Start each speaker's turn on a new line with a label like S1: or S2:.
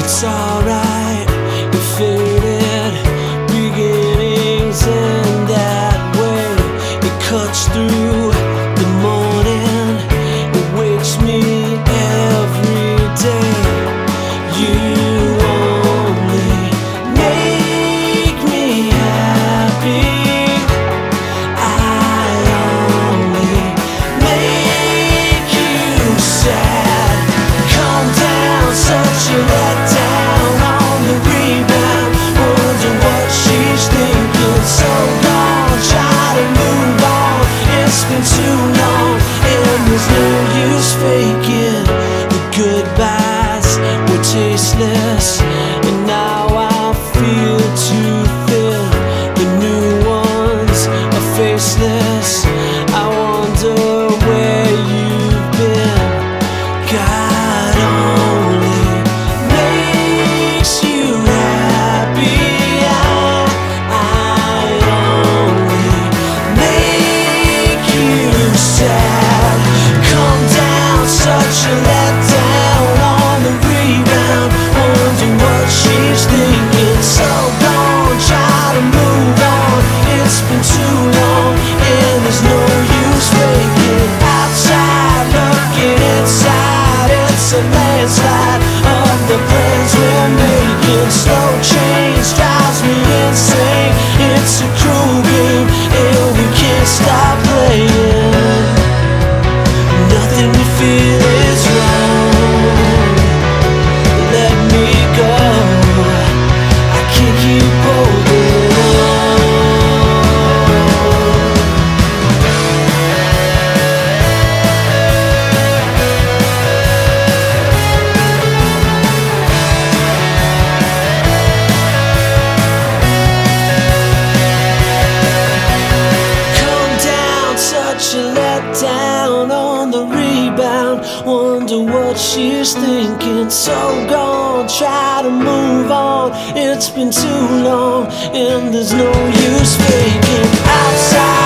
S1: It's alright, it faded beginnings, and that way it cuts through the morning. It wakes me every day. You only make me happy. I only make you sad. Calm down, such a letdown on the rebound. Wonder what she's thinking. So long, try to move on. It's been too long, and there's no use faking. The goodbyes were tasteless, and now I feel too thin. The new ones are faceless. I wonder where you've been. God only makes you happy. I only make you sad. Calm down, such a letdown on the rebound. Wonder what she's thinking. So gone, try to move on. It's been too long, and there's no use faking. Outside, looking inside, it's a landslide of the plans we're making. Slow change drives me insane. It's a cruel game, and we can't stop playing. Nothing we feel is wrong. Let me go. I can't keep holding on. Come down, such a letdown on the rebound. Wonder what she's thinking. So gone, try to move on. It's been too long, and there's no use faking. Outside.